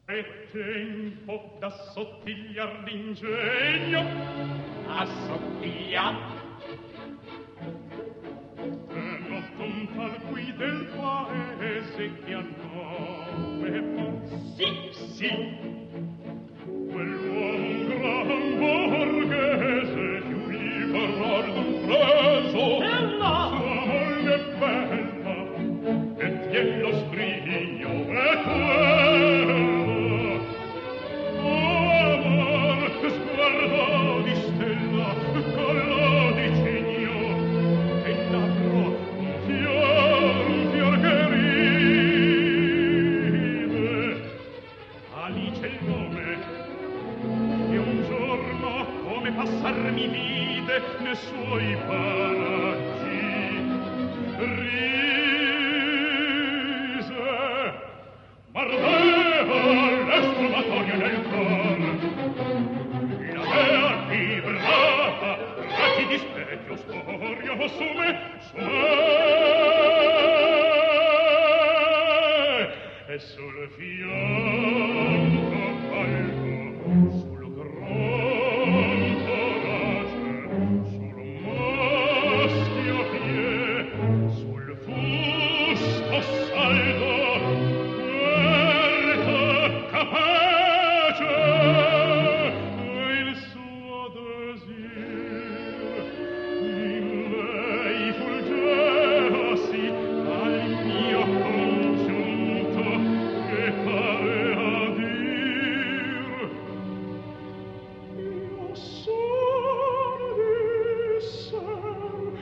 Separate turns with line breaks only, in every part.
È tempo d'assottigliar l'ingegno.
Assottiglia.
Un tal qui del paese che a nome fa.
Sì.
Quell'uomo gran borghese più liberal d'un preso. Sua moglie bella e tien lo scrigno e quello. Amor, sguardo di stella, collo di cigno e labbro fior che ride. Alice il nome e un giorno come passar mi vide ne suoi paraggi rise, mardeva l'esclamatorio nel cor, la mea vibrata raggi di specchio sporio su me e sul fianco alto, sul gran torace, sul maschio piede, sul fusto saldo, verde capace, il suo desir in lei fulgeva sì al mio congiunto che parea dir io sono di ser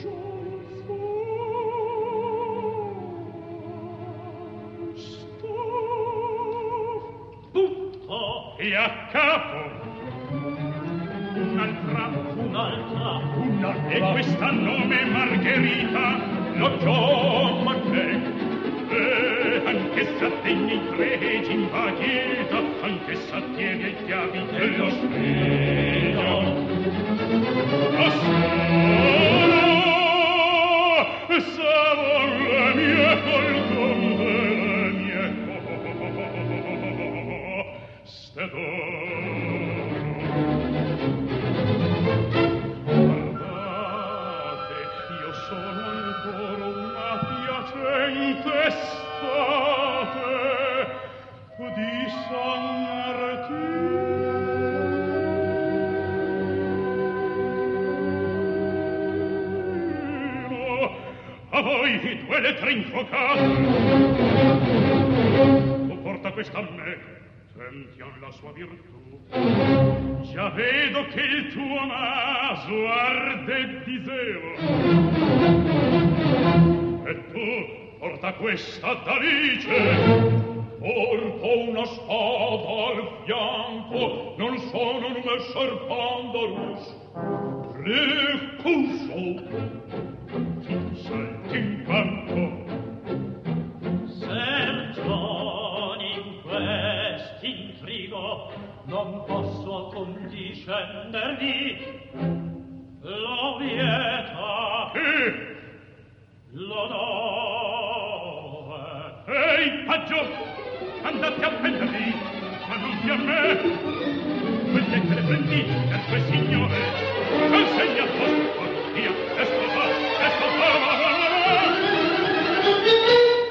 butto e a capo un'altra e questa nome Margherita lo chiama che anch'essa degna i pregi invaghita, anch'essa tiene i chiavi dello spegno. Ma solo savon le mie col le mie coste guardate, io sono ancora una piacente estate di San Martino. A voi due lettere infocate, tu porta questa a me, sentiam la sua virtù. Già vedo che il tuo naso arde di zelo, e tu porta questa d'Alice. Porto una spada al fianco, non sono un messer Pandarus. Ricuso, tu salti in campo.
Sergion, in quest'intrigo non posso condiscendervi. Lo vieta, l'onore.
Ehi, paggio! Andate a prenderli, ma non di a me. Quelle che le prendi per quel signore, non sei